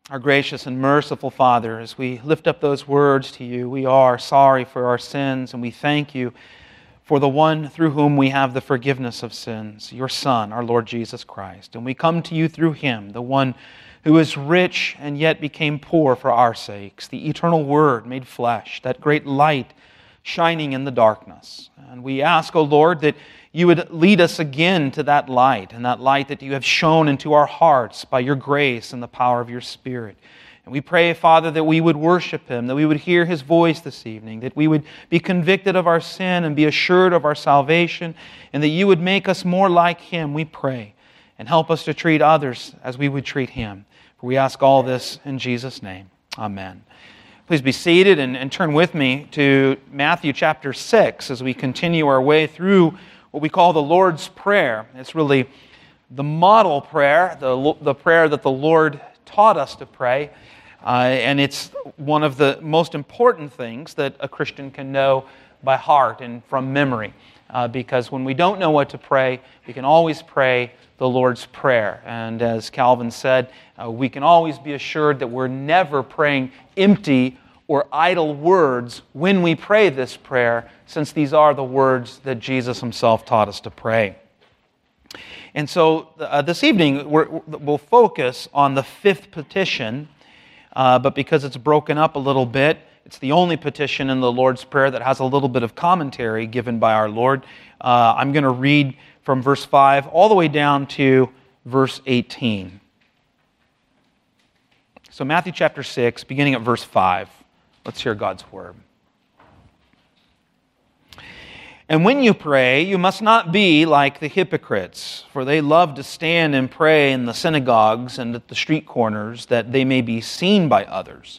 Our gracious and merciful Father, as we lift up those words to you, we are sorry for our sins, and we thank you for the one through whom we have the forgiveness of sins, your Son, our Lord Jesus Christ. And we come to you through him, the one who is rich and yet became poor for our sakes, the eternal Word made flesh, that great light shining in the darkness. And we ask, O Lord, that you would lead us again to that light, and that light that you have shown into our hearts by your grace and the power of your Spirit. And we pray, Father, that we would worship him, that we would hear his voice this evening, that we would be convicted of our sin and be assured of our salvation, and that you would make us more like him, we pray, and help us to treat others as we would treat him. For we ask all this in Jesus' name. Amen. Please be seated and turn with me to Matthew chapter 6 as we continue our way through what we call the Lord's Prayer. It's really the model prayer, the prayer that the Lord taught us to pray, and it's one of the most important things that a Christian can know by heart and from memory, because when we don't know what to pray, we can always pray the Lord's Prayer. And as Calvin said, we can always be assured that we're never praying empty or idle words when we pray this prayer, since these are the words that Jesus himself taught us to pray. And so this evening we'll focus on the fifth petition, but because it's broken up a little bit, it's the only petition in the Lord's Prayer that has a little bit of commentary given by our Lord. I'm going to read from verse 5 all the way down to verse 18. So Matthew chapter 6, beginning at verse 5. Let's hear God's word. And when you pray, you must not be like the hypocrites, for they love to stand and pray in the synagogues and at the street corners, that they may be seen by others.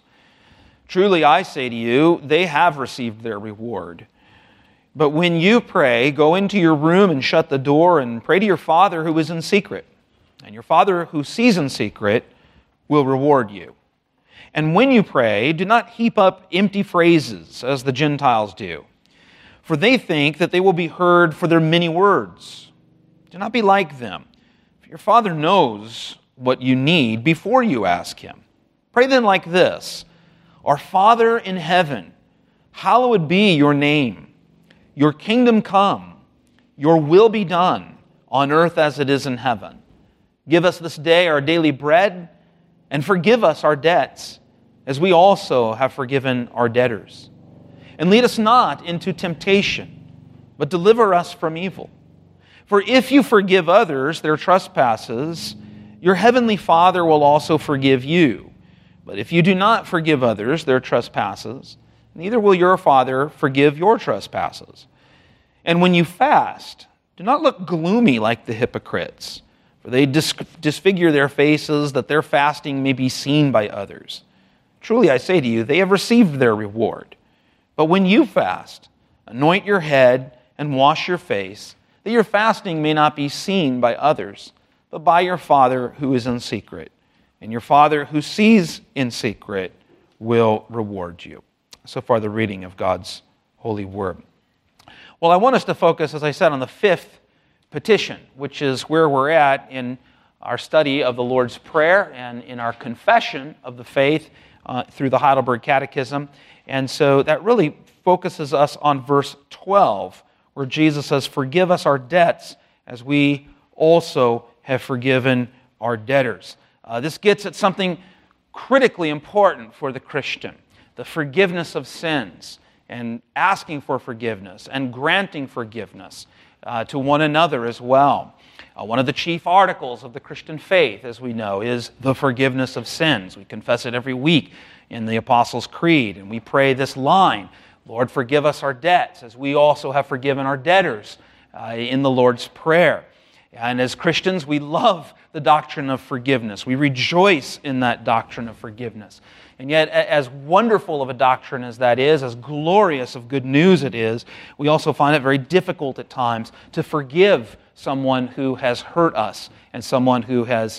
Truly, I say to you, they have received their reward. But when you pray, go into your room and shut the door and pray to your Father who is in secret. And your Father who sees in secret will reward you. And when you pray, do not heap up empty phrases as the Gentiles do, for they think that they will be heard for their many words. Do not be like them, for your Father knows what you need before you ask him. Pray then like this: Our Father in heaven, hallowed be your name. Your kingdom come, your will be done, on earth as it is in heaven. Give us this day our daily bread, and forgive us our debts, as we also have forgiven our debtors. And lead us not into temptation, but deliver us from evil. For if you forgive others their trespasses, your heavenly Father will also forgive you. But if you do not forgive others their trespasses, neither will your Father forgive your trespasses. And when you fast, do not look gloomy like the hypocrites, for they disfigure their faces, that their fasting may be seen by others. Truly, I say to you, they have received their reward. But when you fast, anoint your head and wash your face, that your fasting may not be seen by others, but by your Father who is in secret. And your Father who sees in secret will reward you. So far, the reading of God's holy word. Well, I want us to focus, as I said, on the fifth petition, which is where we're at in our study of the Lord's Prayer and in our confession of the faith through the Heidelberg Catechism. And so that really focuses us on verse 12, where Jesus says, "Forgive us our debts as we also have forgiven our debtors." This gets at something critically important for the Christian: the forgiveness of sins, and asking for forgiveness and granting forgiveness to one another as well. One of the chief articles of the Christian faith, as we know, is the forgiveness of sins. We confess it every week in the Apostles' Creed, and we pray this line: Lord, forgive us our debts, as we also have forgiven our debtors, in the Lord's Prayer. And as Christians, we love the doctrine of forgiveness. We rejoice in that doctrine of forgiveness. And yet, as wonderful of a doctrine as that is, as glorious of good news it is, we also find it very difficult at times to forgive someone who has hurt us and someone who has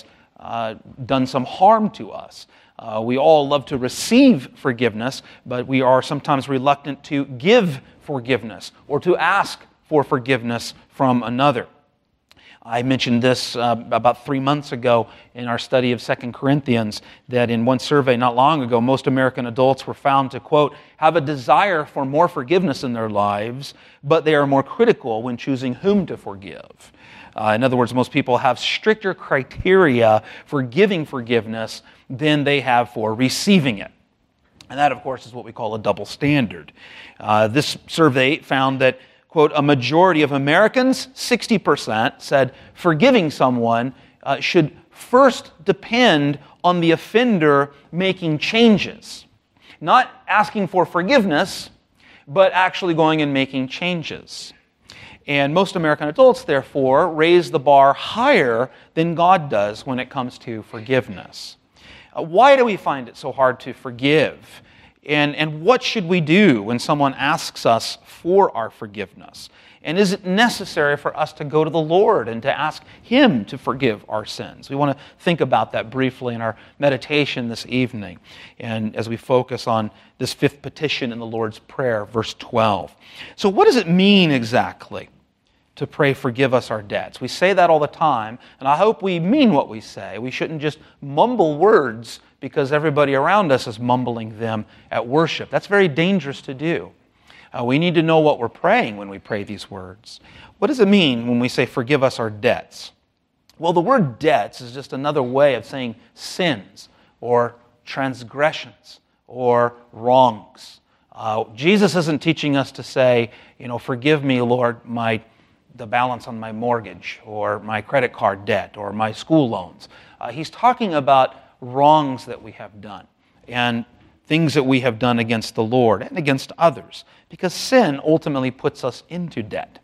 done some harm to us. We all love to receive forgiveness, but we are sometimes reluctant to give forgiveness or to ask for forgiveness from another. I mentioned this about 3 months ago in our study of 2 Corinthians, that in one survey not long ago, most American adults were found to, quote, have a desire for more forgiveness in their lives, but they are more critical when choosing whom to forgive. In other words, most people have stricter criteria for giving forgiveness than they have for receiving it. And that, of course, is what we call a double standard. This survey found that, quote, a majority of Americans, 60%, said forgiving someone should first depend on the offender making changes. Not asking for forgiveness, but actually going and making changes. And most American adults, therefore, raise the bar higher than God does when it comes to forgiveness. Why do we find it so hard to forgive? And what should we do when someone asks us for our forgiveness? And is it necessary for us to go to the Lord and to ask Him to forgive our sins? We want to think about that briefly in our meditation this evening, and as we focus on this fifth petition in the Lord's Prayer, verse 12. So what does it mean exactly to pray, forgive us our debts? We say that all the time, and I hope we mean what we say. We shouldn't just mumble words because everybody around us is mumbling them at worship. That's very dangerous to do. We need to know what we're praying when we pray these words. What does it mean when we say, forgive us our debts? Well, the word debts is just another way of saying sins or transgressions or wrongs. Jesus isn't teaching us to say, forgive me, Lord, the balance on my mortgage or my credit card debt or my school loans. He's talking about wrongs that we have done and things that we have done against the Lord and against others, because sin ultimately puts us into debt.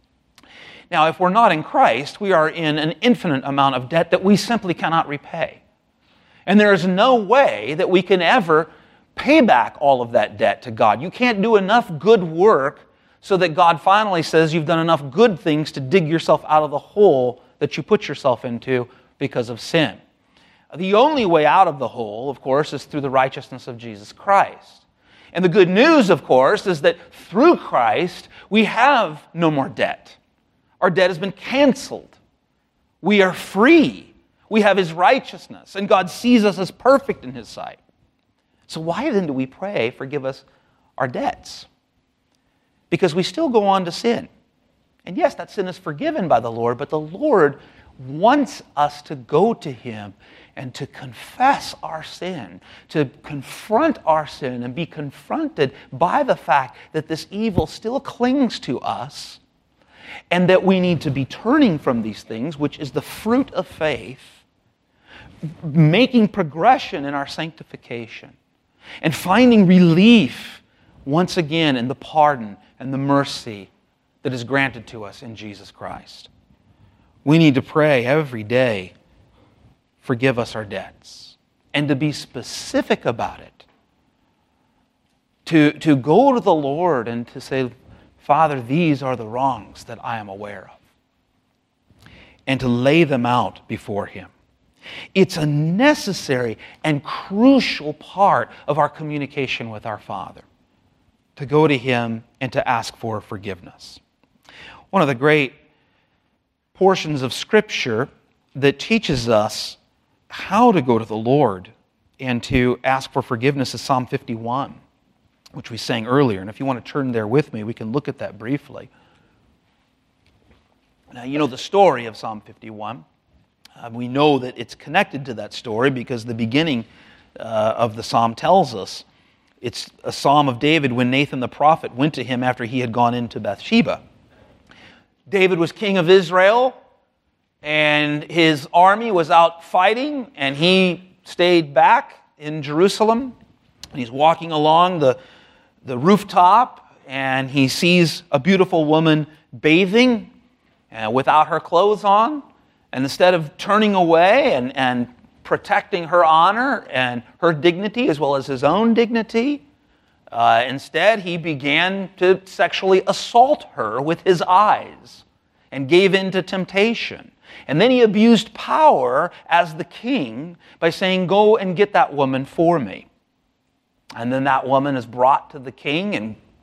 Now, if we're not in Christ, we are in an infinite amount of debt that we simply cannot repay. And there is no way that we can ever pay back all of that debt to God. You can't do enough good work so that God finally says you've done enough good things to dig yourself out of the hole that you put yourself into because of sin. The only way out of the hole, of course, is through the righteousness of Jesus Christ. And the good news, of course, is that through Christ, we have no more debt. Our debt has been canceled. We are free. We have His righteousness, and God sees us as perfect in His sight. So why then do we pray, forgive us our debts? Because we still go on to sin. And yes, that sin is forgiven by the Lord, but the Lord wants us to go to Him and to confess our sin, to confront our sin and be confronted by the fact that this evil still clings to us and that we need to be turning from these things, which is the fruit of faith, making progression in our sanctification, and finding relief once again in the pardon and the mercy that is granted to us in Jesus Christ. We need to pray every day, forgive us our debts, and to be specific about it. To go to the Lord and to say, Father, these are the wrongs that I am aware of, and to lay them out before Him. It's a necessary and crucial part of our communication with our Father, to go to Him and to ask for forgiveness. One of the great portions of Scripture that teaches us how to go to the Lord and to ask for forgiveness is Psalm 51, which we sang earlier. And if you want to turn there with me, we can look at that briefly. Now, you know the story of Psalm 51. We know that it's connected to that story because the beginning of the psalm tells us it's a psalm of David when Nathan the prophet went to him after he had gone into Bathsheba. David was king of Israel, and his army was out fighting, and he stayed back in Jerusalem. And he's walking along the rooftop, and he sees a beautiful woman bathing without her clothes on. And instead of turning away and protecting her honor and her dignity as well as his own dignity, instead he began to sexually assault her with his eyes and gave in to temptation. And then he abused power as the king by saying, "Go and get that woman for me." And then that woman is brought to the king, and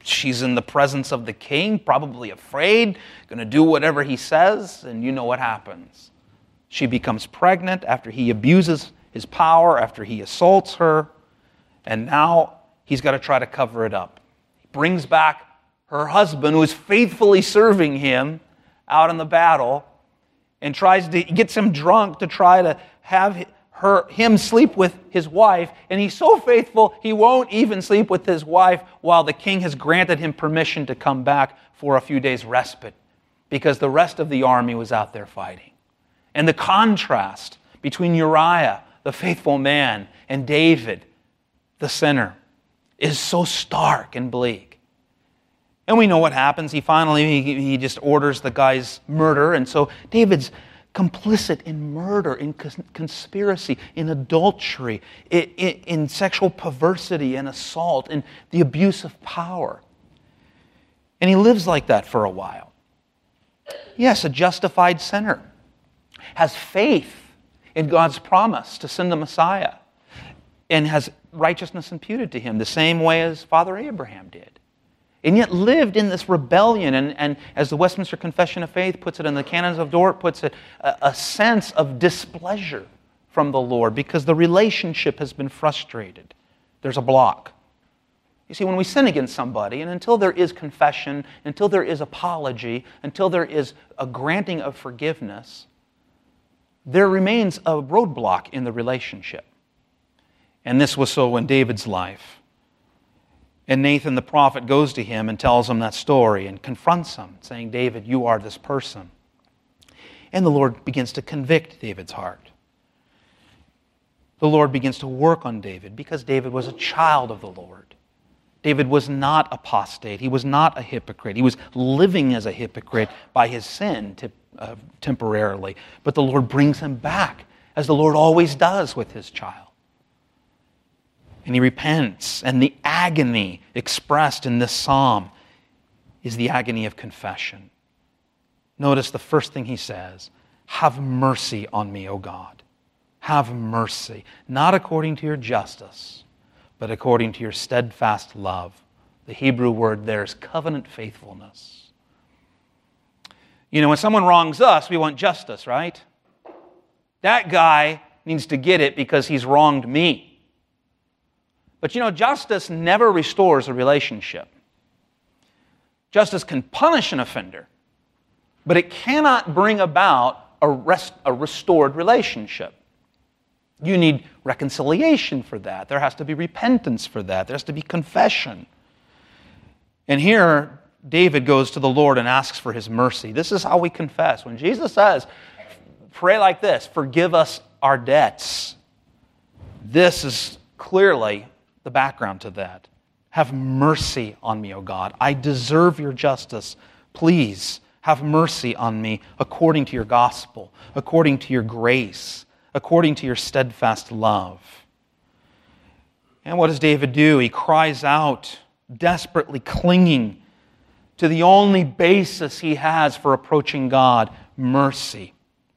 She's in the presence of the king, probably afraid, going to do whatever he says, and you know what happens. She becomes pregnant after he abuses his power, after he assaults her, and now he's got to try to cover it up. He brings back her husband, who is faithfully serving him out in the battle, and gets him drunk to try to have him sleep with his wife, and he's so faithful he won't even sleep with his wife while the king has granted him permission to come back for a few days' respite, because the rest of the army was out there fighting. And the contrast between Uriah, the faithful man, and David, the sinner, is so stark and bleak. And we know what happens. He just orders the guy's murder, and so David's complicit in murder, in conspiracy, in adultery, in sexual perversity and assault, in the abuse of power. And he lives like that for a while. Yes, a justified sinner has faith in God's promise to send the Messiah and has righteousness imputed to him the same way as Father Abraham did. And yet lived in this rebellion, and as the Westminster Confession of Faith puts it, and the Canons of Dort puts it, a sense of displeasure from the Lord because the relationship has been frustrated. There's a block. You see, when we sin against somebody, and until there is confession, until there is apology, until there is a granting of forgiveness, there remains a roadblock in the relationship. And this was so in David's life. And Nathan the prophet goes to him and tells him that story and confronts him, saying, David, you are this person. And the Lord begins to convict David's heart. The Lord begins to work on David because David was a child of the Lord. David was not apostate. He was not a hypocrite. He was living as a hypocrite by his sin temporarily. But the Lord brings him back, as the Lord always does with his child. And he repents, and the agony expressed in this psalm is the agony of confession. Notice the first thing he says, have mercy on me, O God. Have mercy, not according to your justice, but according to your steadfast love. The Hebrew word there is covenant faithfulness. You know, when someone wrongs us, we want justice, right? That guy needs to get it because he's wronged me. But you know, justice never restores a relationship. Justice can punish an offender, but it cannot bring about a restored relationship. You need reconciliation for that. There has to be repentance for that. There has to be confession. And here, David goes to the Lord and asks for his mercy. This is how we confess. When Jesus says, pray like this, forgive us our debts, this is clearly the background to that. Have mercy on me, O God. I deserve your justice. Please have mercy on me according to your gospel, according to your grace, according to your steadfast love. And what does David do? He cries out, desperately clinging to the only basis he has for approaching God, mercy.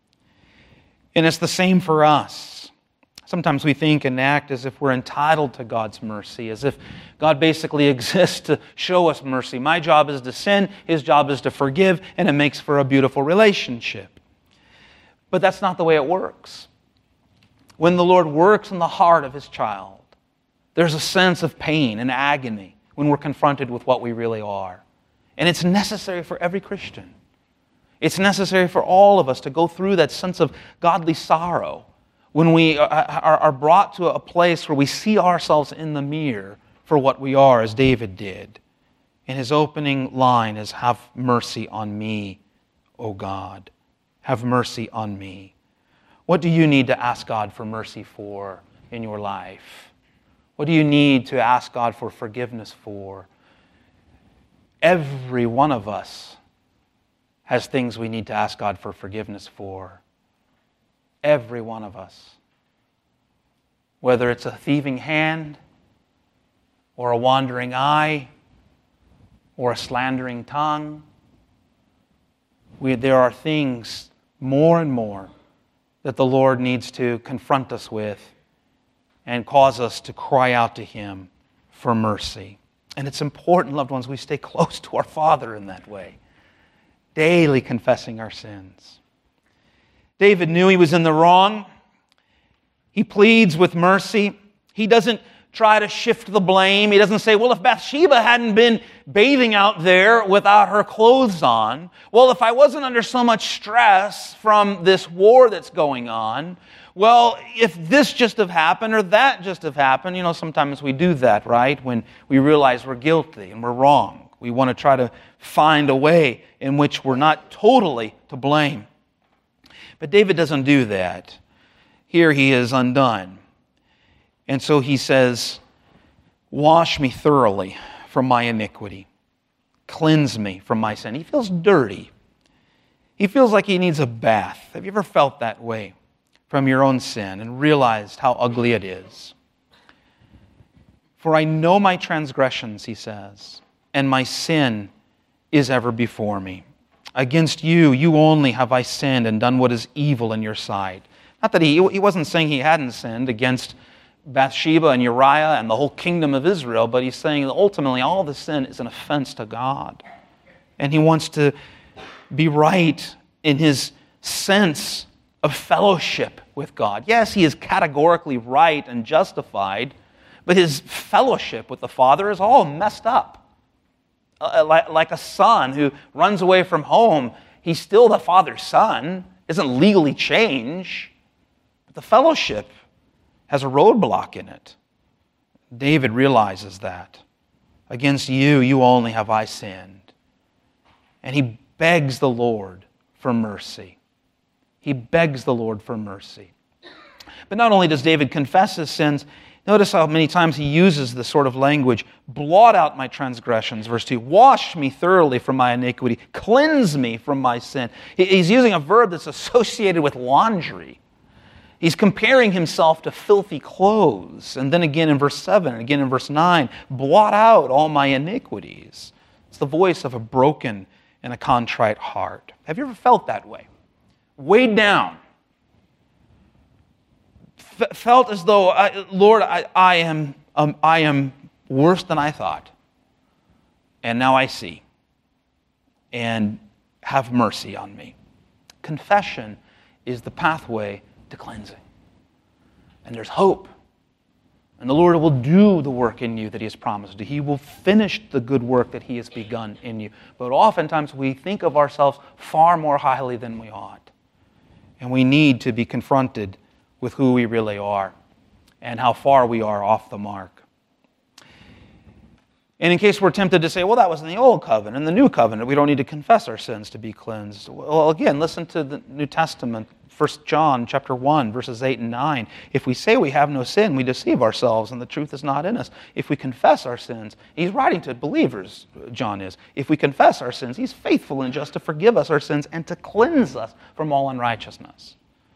And it's the same for us. Sometimes we think and act as if we're entitled to God's mercy, as if God basically exists to show us mercy. My job is to sin, His job is to forgive, and it makes for a beautiful relationship. But that's not the way it works. When the Lord works in the heart of His child, there's a sense of pain and agony when we're confronted with what we really are. And it's necessary for every Christian. It's necessary for all of us to go through that sense of godly sorrow when we are brought to a place where we see ourselves in the mirror for what we are, as David did. And his opening line is, have mercy on me, O God. Have mercy on me. What do you need to ask God for mercy for in your life? What do you need to ask God for forgiveness for? Every one of us has things we need to ask God for forgiveness for. Every one of us. Whether it's a thieving hand, or a wandering eye, or a slandering tongue, there are things more and more that the Lord needs to confront us with and cause us to cry out to Him for mercy. And it's important, loved ones, we stay close to our Father in that way, daily confessing our sins. David knew he was in the wrong. He pleads with mercy. He doesn't try to shift the blame. He doesn't say, well, if Bathsheba hadn't been bathing out there without her clothes on, well, if I wasn't under so much stress from this war that's going on, well, if this just have happened or that just have happened, sometimes we do that, right? When we realize we're guilty and we're wrong. We want to try to find a way in which we're not totally to blame. But David doesn't do that. Here he is undone. And so he says, wash me thoroughly from my iniquity. Cleanse me from my sin. He feels dirty. He feels like he needs a bath. Have you ever felt that way from your own sin and realized how ugly it is? For I know my transgressions, he says, and my sin is ever before me. Against you, you only have I sinned and done what is evil in your sight. Not that he wasn't saying he hadn't sinned against Bathsheba and Uriah and the whole kingdom of Israel, but he's saying that ultimately all the sin is an offense to God. And he wants to be right in his sense of fellowship with God. Yes, he is categorically right and justified, but his fellowship with the Father is all messed up. Like a son who runs away from home, he's still the Father's son, isn't legally changed, but the fellowship has a roadblock in it. David realizes that. Against you, you only have I sinned. And he begs the Lord for mercy. He begs the Lord for mercy. But not only does David confess his sins, notice how many times he uses this sort of language. Blot out my transgressions, verse 2. Wash me thoroughly from my iniquity. Cleanse me from my sin. He's using a verb that's associated with laundry. He's comparing himself to filthy clothes. And then again in verse 7, and again in verse 9, blot out all my iniquities. It's the voice of a broken and a contrite heart. Have you ever felt that way? Weighed down. Felt as though, Lord, I am worse than I thought. And now I see. And have mercy on me. Confession is the pathway to cleansing. And there's hope. And the Lord will do the work in you that He has promised. He will finish the good work that He has begun in you. But oftentimes we think of ourselves far more highly than we ought. And we need to be confronted with who we really are and how far we are off the mark. And in case we're tempted to say, well, that was in the old covenant. In the new covenant, we don't need to confess our sins to be cleansed. Well, again, listen to the New Testament, 1 John chapter 1, verses 8 and 9. If we say we have no sin, we deceive ourselves, and the truth is not in us. If we confess our sins, he's writing to believers, John is. If we confess our sins, he's faithful and just to forgive us our sins and to cleanse us from all unrighteousness.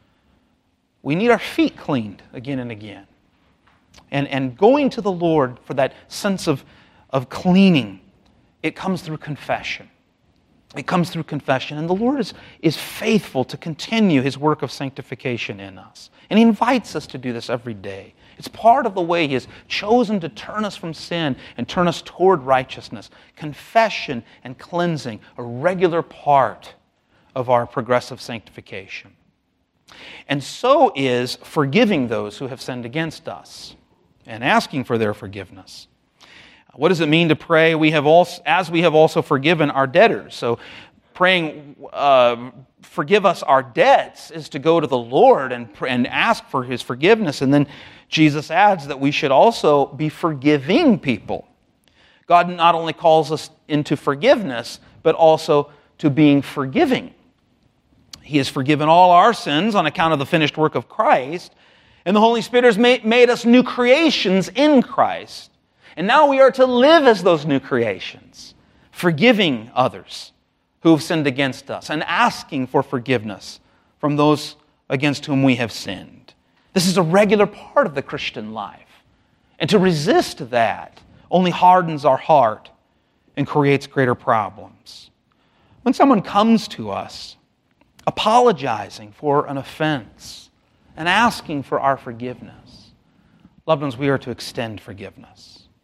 We need our feet cleaned again and again. And going to the Lord for that sense of cleaning, it comes through confession. It comes through confession. And the Lord is faithful to continue His work of sanctification in us. And He invites us to do this every day. It's part of the way He has chosen to turn us from sin and turn us toward righteousness. Confession and cleansing, a regular part of our progressive sanctification. And so is forgiving those who have sinned against us and asking for their forgiveness. What does it mean to pray? As we have also forgiven our debtors. So praying, forgive us our debts, is to go to the Lord and ask for His forgiveness. And then Jesus adds that we should also be forgiving people. God not only calls us into forgiveness, but also to being forgiving. He has forgiven all our sins on account of the finished work of Christ. And the Holy Spirit has made us new creations in Christ. And now we are to live as those new creations, forgiving others who have sinned against us and asking for forgiveness from those against whom we have sinned. This is a regular part of the Christian life. And to resist that only hardens our heart and creates greater problems. When someone comes to us apologizing for an offense and asking for our forgiveness, loved ones, we are to extend forgiveness.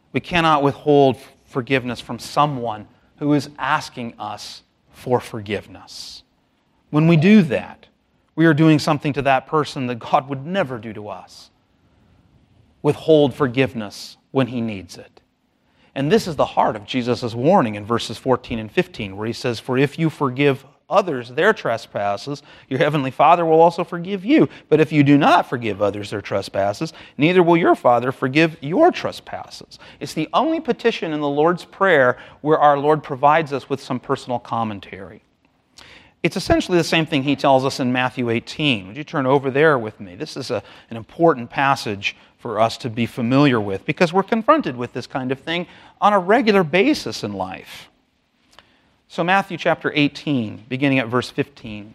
We cannot withhold forgiveness from someone who is asking us for forgiveness. When we do that, we are doing something to that person that God would never do to us. Withhold forgiveness when he needs it. And this is the heart of Jesus' warning in verses 14 and 15, where he says, "For if you forgive others their trespasses, your heavenly Father will also forgive you. But if you do not forgive others their trespasses, neither will your Father forgive your trespasses." It's the only petition in the Lord's Prayer where our Lord provides us with some personal commentary. It's essentially the same thing he tells us in Matthew 18. Would you turn over there with me? This is an important passage for us to be familiar with because we're confronted with this kind of thing on a regular basis in life. So Matthew chapter 18, beginning at verse 15.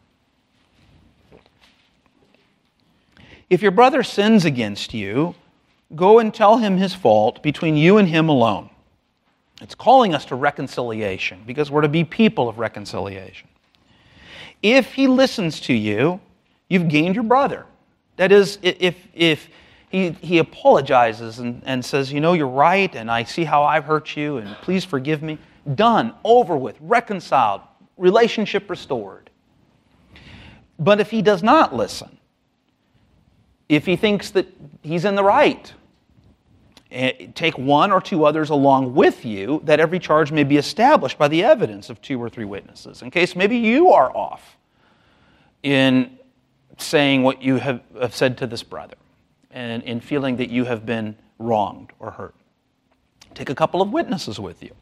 "If your brother sins against you, go and tell him his fault between you and him alone." It's calling us to reconciliation because we're to be people of reconciliation. "If he listens to you, you've gained your brother." That is, if he apologizes and says, "You know, you're right, and I see how I've hurt you, and please forgive me." Done, over with, reconciled, relationship restored. But if he does not listen, if he thinks that he's in the right, take one or two others along with you, that every charge may be established by the evidence of 2 or 3 witnesses, in case maybe you are off in saying what you have said to this brother, and in feeling that you have been wronged or hurt. Take a couple of witnesses with you.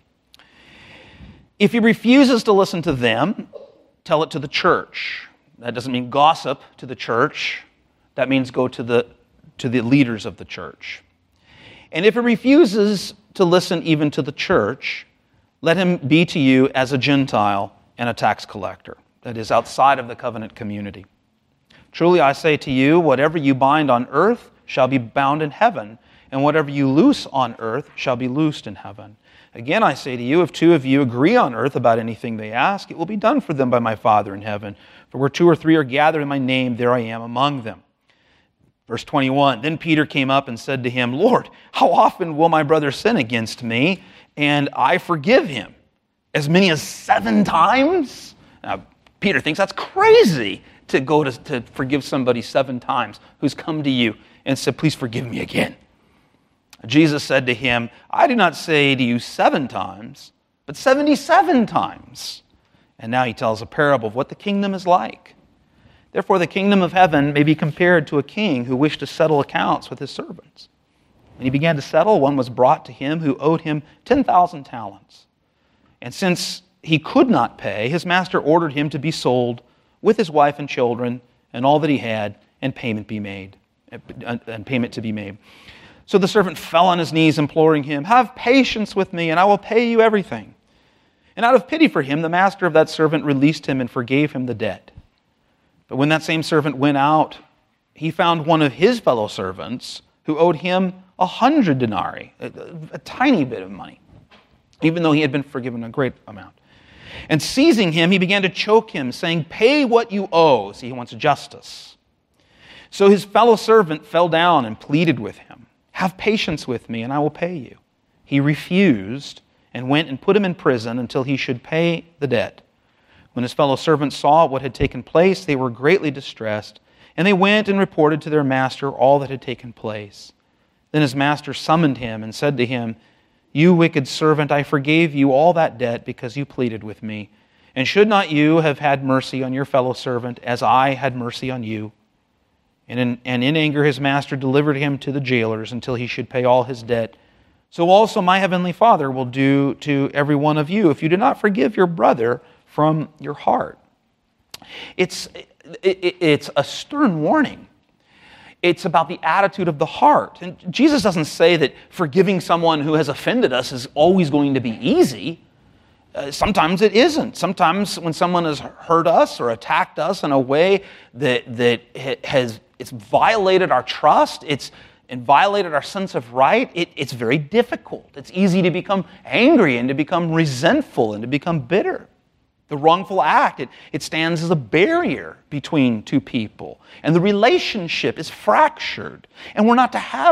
If he refuses to listen to them, tell it to the church. That doesn't mean gossip to the church. That means go to the leaders of the church. And if he refuses to listen even to the church, let him be to you as a Gentile and a tax collector, that is, outside of the covenant community. Truly I say to you, whatever you bind on earth shall be bound in heaven, and whatever you loose on earth shall be loosed in heaven. Again, I say to you, if 2 of you agree on earth about anything they ask, it will be done for them by my Father in heaven. For where 2 or 3 are gathered in my name, there I am among them. Verse 21, "Then Peter came up and said to him, 'Lord, how often will my brother sin against me, and I forgive him? As many as 7 times?'" Now, Peter thinks that's crazy to go to forgive somebody 7 times who's come to you and said, "Please forgive me again." Jesus said to him, "I do not say to you 7 times, but 77 times. And now he tells a parable of what the kingdom is like. Therefore the kingdom of heaven may be compared to a king who wished to settle accounts with his servants. When he began to settle, one was brought to him who owed him 10,000 talents. And since he could not pay, his master ordered him to be sold with his wife and children and all that he had, and payment to be made. So the servant fell on his knees, imploring him, 'Have patience with me, and I will pay you everything.' And out of pity for him, the master of that servant released him and forgave him the debt. But when that same servant went out, he found one of his fellow servants who owed him 100 denarii, a tiny bit of money, even though he had been forgiven a great amount. And seizing him, he began to choke him, saying, 'Pay what you owe.'" See, he wants justice. So his fellow servant fell down and pleaded with him, "Have patience with me, and I will pay you." He refused and went and put him in prison until he should pay the debt. When his fellow servants saw what had taken place, they were greatly distressed, and they went and reported to their master all that had taken place. Then his master summoned him and said to him, "You wicked servant, I forgave you all that debt because you pleaded with me. And should not you have had mercy on your fellow servant as I had mercy on you?" And in anger his master delivered him to the jailers until he should pay all his debt. So also my heavenly Father will do to every one of you if you do not forgive your brother from your heart. It's a stern warning. It's about the attitude of the heart. And Jesus doesn't say that forgiving someone who has offended us is always going to be easy. Sometimes it isn't. Sometimes when someone has hurt us or attacked us in a way that it's violated our trust, it's violated our sense of right, it's very difficult. It's easy to become angry and to become resentful and to become bitter. The wrongful act, it stands as a barrier between two people. And the relationship is fractured. And we're not to have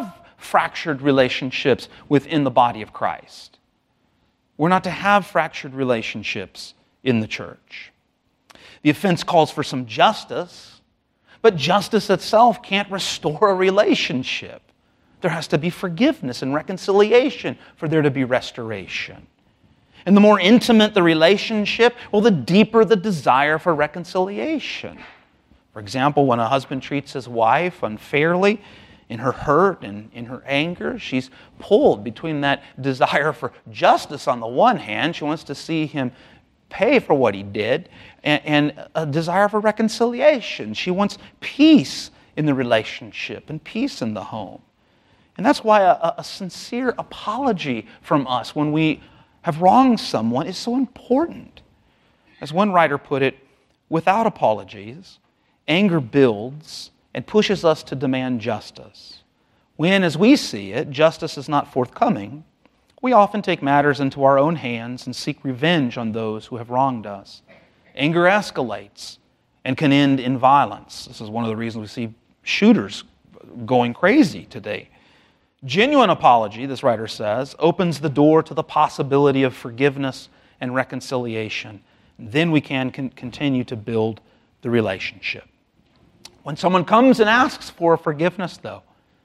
fractured relationships within the body of Christ. We're not to have fractured relationships in the church. The offense calls for some justice, but justice itself can't restore a relationship. There has to be forgiveness and reconciliation for there to be restoration. And the more intimate the relationship, well, the deeper the desire for reconciliation. For example, when a husband treats his wife unfairly, in her hurt and in her anger, she's pulled between that desire for justice on the one hand, she wants to see him pay for what he did, and a desire for reconciliation. She wants peace in the relationship and peace in the home. And that's why a sincere apology from us when we have wronged someone is so important. As one writer put it, without apologies, anger builds and pushes us to demand justice. When, as we see it, justice is not forthcoming, we often take matters into our own hands and seek revenge on those who have wronged us. Anger escalates and can end in violence. This is one of the reasons we see shooters going crazy today. Genuine apology, this writer says, opens the door to the possibility of forgiveness and reconciliation. Then we can continue to build the relationship. When someone comes and asks for forgiveness, though,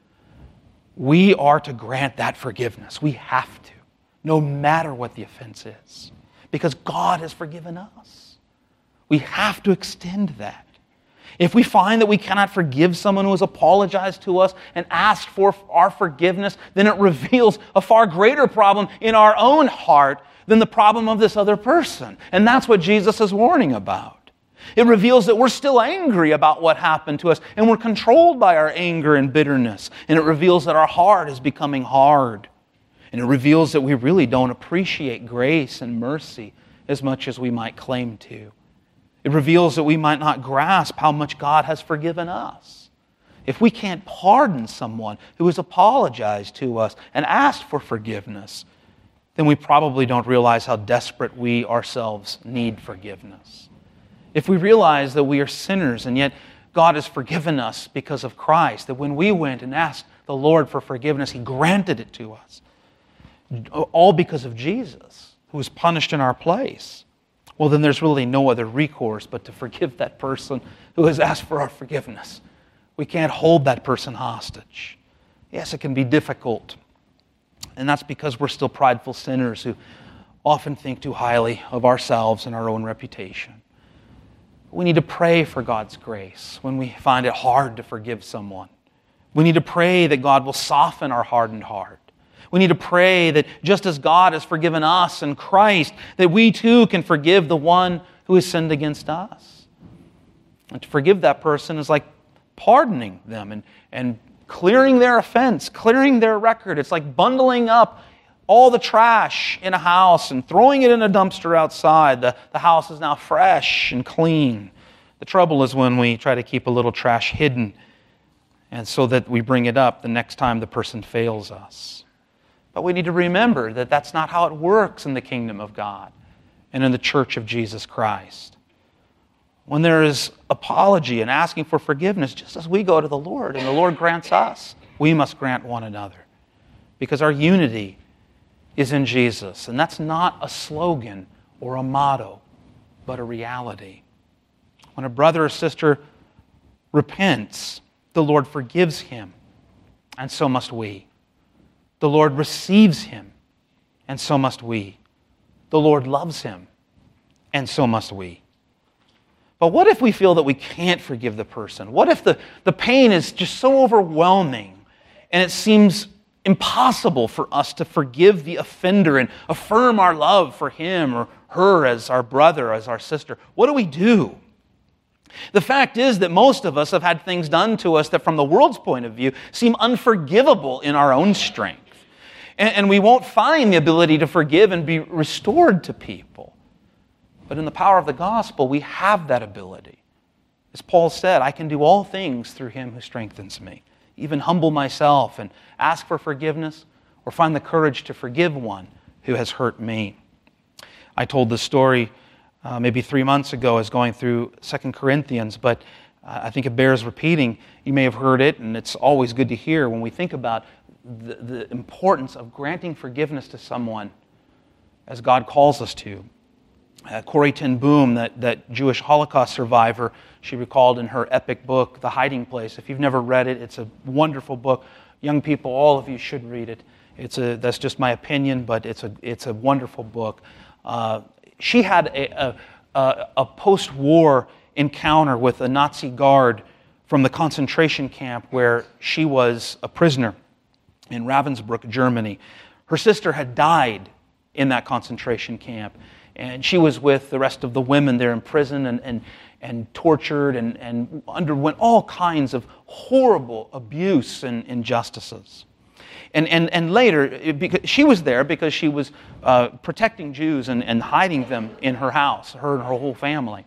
we are to grant that forgiveness. We have to, no matter what the offense is, because God has forgiven us. We have to extend that. If we find that we cannot forgive someone who has apologized to us and asked for our forgiveness, then it reveals a far greater problem in our own heart than the problem of this other person. And that's what Jesus is warning about. It reveals that we're still angry about what happened to us, and we're controlled by our anger and bitterness. And it reveals that our heart is becoming hard. And it reveals that we really don't appreciate grace and mercy as much as we might claim to. It reveals that we might not grasp how much God has forgiven us. If we can't pardon someone who has apologized to us and asked for forgiveness, then we probably don't realize how desperate we ourselves need forgiveness. If we realize that we are sinners and yet God has forgiven us because of Christ, that when we went and asked the Lord for forgiveness, He granted it to us, all because of Jesus, who was punished in our place, well, then there's really no other recourse but to forgive that person who has asked for our forgiveness. We can't hold that person hostage. Yes, it can be difficult. And that's because we're still prideful sinners who often think too highly of ourselves and our own reputation. We need to pray for God's grace when we find it hard to forgive someone. We need to pray that God will soften our hardened heart. We need to pray that just as God has forgiven us in Christ, that we too can forgive the one who has sinned against us. And to forgive that person is like pardoning them and clearing their offense, clearing their record. It's like bundling up all the trash in a house and throwing it in a dumpster outside. The house is now fresh and clean. The trouble is when we try to keep a little trash hidden, and so that we bring it up the next time the person fails us. But we need to remember that that's not how it works in the kingdom of God and in the church of Jesus Christ. When there is apology and asking for forgiveness, just as we go to the Lord and the Lord grants us, we must grant one another. Because our unity is in Jesus. And that's not a slogan or a motto, but a reality. When a brother or sister repents, the Lord forgives him, and so must we. The Lord receives him, and so must we. The Lord loves him, and so must we. But what if we feel that we can't forgive the person? What if the pain is just so overwhelming, and it seems impossible for us to forgive the offender and affirm our love for him or her as our brother, as our sister? What do we do? The fact is that most of us have had things done to us that from the world's point of view seem unforgivable in our own strength. And we won't find the ability to forgive and be restored to people. But in the power of the gospel, we have that ability. As Paul said, I can do all things through him who strengthens me. Even humble myself and ask for forgiveness or find the courage to forgive one who has hurt me. I told this story maybe 3 months ago as going through 2 Corinthians, but I think it bears repeating. You may have heard it, and it's always good to hear when we think about the importance of granting forgiveness to someone as God calls us to. Corrie ten Boom, that Jewish Holocaust survivor, she recalled in her epic book, The Hiding Place. If you've never read it, it's a wonderful book. Young people, all of you should read it. That's just my opinion, but it's a wonderful book. She had a post-war encounter with a Nazi guard from the concentration camp where she was a prisoner in Ravensbrück, Germany. Her sister had died in that concentration camp, and she was with the rest of the women there in prison and tortured and underwent all kinds of horrible abuse and injustices. And later, because she was there because she was protecting Jews and hiding them in her house, her and her whole family.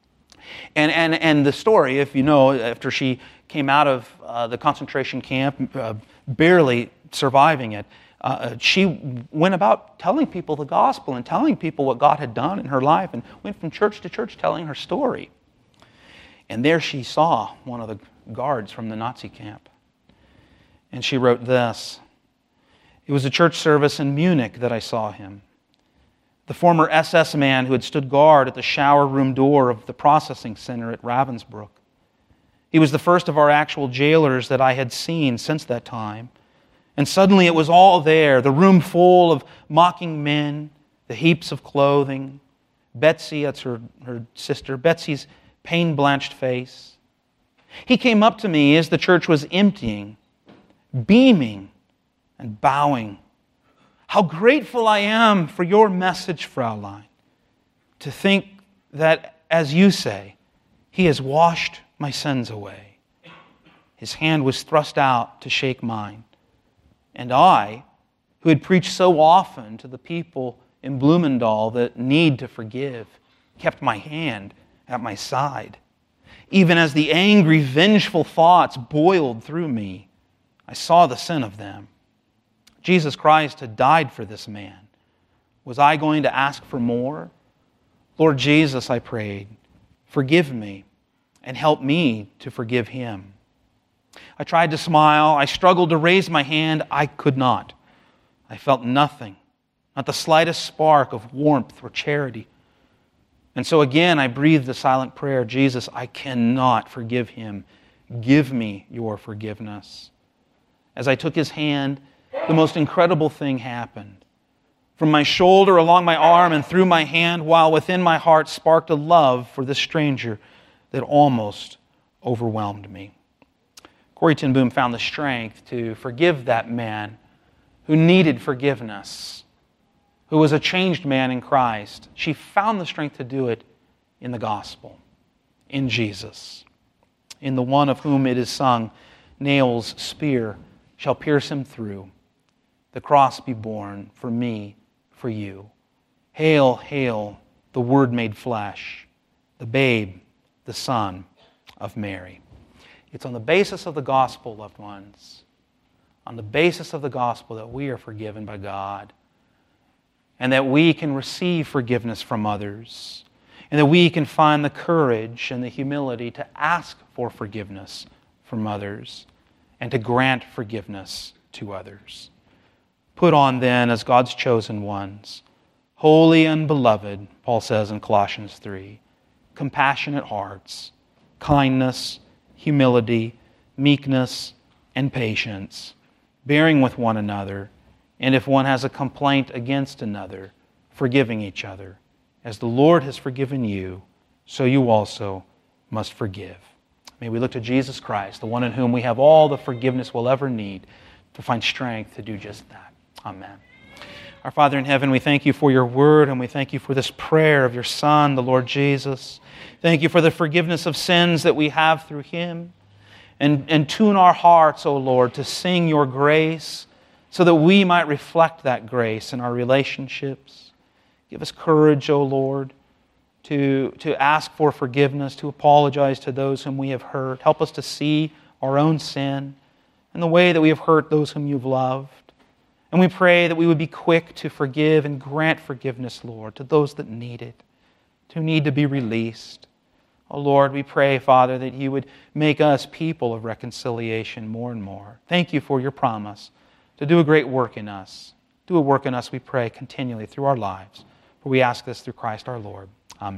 And the story, if you know, after she came out of the concentration camp, barely surviving it, she went about telling people the gospel and telling people what God had done in her life, and went from church to church telling her story. And there she saw one of the guards from the Nazi camp. And she wrote this: "It was a church service in Munich that I saw him. The former SS man who had stood guard at the shower room door of the processing center at Ravensbrück. He was the first of our actual jailers that I had seen since that time. And suddenly it was all there, the room full of mocking men, the heaps of clothing, Betsy, that's her sister, Betsy's pain-blanched face. He came up to me as the church was emptying, beaming and bowing. 'How grateful I am for your message, Fraulein. To think that, as you say, he has washed my sins away.' His hand was thrust out to shake mine. And I, who had preached so often to the people in Blumendahl that need to forgive, kept my hand at my side. Even as the angry, vengeful thoughts boiled through me, I saw the sin of them. Jesus Christ had died for this man. Was I going to ask for more? Lord Jesus, I prayed, forgive me and help me to forgive him. I tried to smile. I struggled to raise my hand. I could not. I felt nothing, not the slightest spark of warmth or charity. And so again, I breathed the silent prayer, Jesus, I cannot forgive him. Give me your forgiveness. As I took his hand, the most incredible thing happened. From my shoulder, along my arm, and through my hand, while within my heart sparked a love for this stranger that almost overwhelmed me. Corrie ten Boom found the strength to forgive that man who needed forgiveness, who was a changed man in Christ. She found the strength to do it in the gospel, in Jesus, in the one of whom it is sung, nails, spear shall pierce him through. The cross be borne for me, for you. Hail, hail, the Word made flesh, the babe, the Son of Mary. It's on the basis of the gospel, loved ones, on the basis of the gospel that we are forgiven by God, and that we can receive forgiveness from others, and that we can find the courage and the humility to ask for forgiveness from others, and to grant forgiveness to others. Put on then as God's chosen ones, holy and beloved, Paul says in Colossians 3, compassionate hearts, kindness, humility, meekness, and patience, bearing with one another, and if one has a complaint against another, forgiving each other. As the Lord has forgiven you, so you also must forgive. May we look to Jesus Christ, the one in whom we have all the forgiveness we'll ever need, to find strength to do just that. Amen. Our Father in heaven, we thank you for your word, and we thank you for this prayer of your Son, the Lord Jesus. Thank you for the forgiveness of sins that we have through him. And tune our hearts, O Lord, to sing your grace so that we might reflect that grace in our relationships. Give us courage, O Lord, to ask for forgiveness, to apologize to those whom we have hurt. Help us to see our own sin and the way that we have hurt those whom you've loved. And we pray that we would be quick to forgive and grant forgiveness, Lord, to those that need it, who need to be released. Oh Lord, we pray, Father, that you would make us people of reconciliation more and more. Thank you for your promise to do a great work in us. Do a work in us, we pray, continually through our lives. For we ask this through Christ our Lord. Amen.